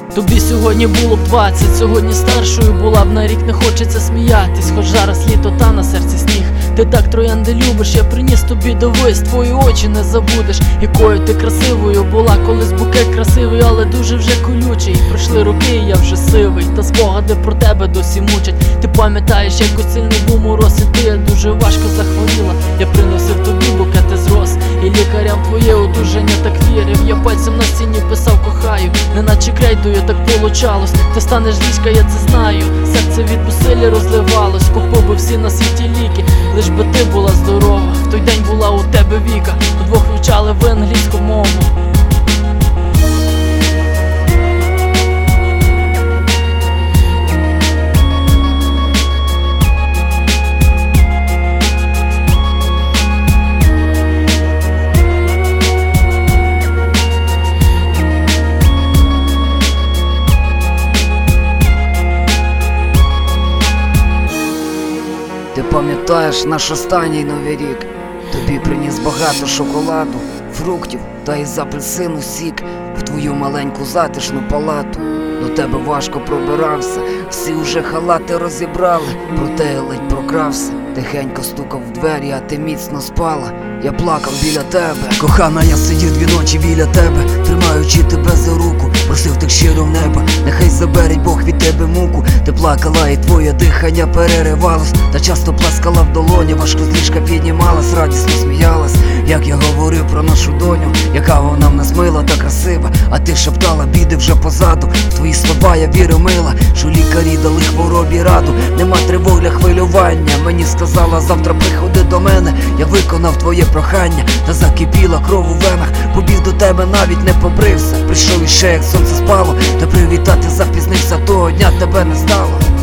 Тобі сьогодні було б 20, сьогодні старшою була б, на рік не хочеться сміятись, хоч зараз літо та на серці сніг. Ти так троянди любиш, я приніс тобі довис, твої очі не забудеш, якою ти красивою була. Колись букет красивий, але дуже вже колючий. Пройшли роки, я вже сивий, та спогади про тебе досі мучать. Ти пам'ятаєш, як у сильний був мороз, і ти дуже важко захворіла. Я приносив тобі букети з роз, і лікарям твоє одужання так вірив. Я пальцем на стіні писав кохаю, неначе крейдою так получалось. Ти станеш з ліжка, я це знаю, серце від безсилля розливалось. Купив би всі на світі ліки, лиш би ти була здорова. В той день була у тебе Віка, удвох вивчали ви англійську мову. Ти пам'ятаєш наш останній Новий рік? Тобі приніс багато шоколаду, фруктів та із апельсину сік в твою маленьку затишну палату. До тебе важко пробирався, всі уже халати розібрали, проте я ледь прокрався. Тихенько стукав в двері, а ти міцно спала. Я плакав біля тебе. Кохана, я сидів 2 ночі біля тебе, тримаючи тебе за руку, просив так щиро в небо, нехай забереть Бог від тебе муку. Ти плакала і твоє дихання переривалось, та часто плескала в долоні, важко з ліжка піднімалась, радісно сміялась. Як я говорив про нашу доню, яка вона в нас мила та красива, а ти шептала, біди вже позаду. В твої слова я вірю, мила, що лікарі дали хворобі раду. Нема тривог для хвилювання, мені сказала, завтра приходи до мене. Я виконав твоє прохання, та закипіла кров у венах. Побіг до тебе, навіть не побрився, прийшов іще як сонце спало, та привітати запізнився, того дня тебе не стало.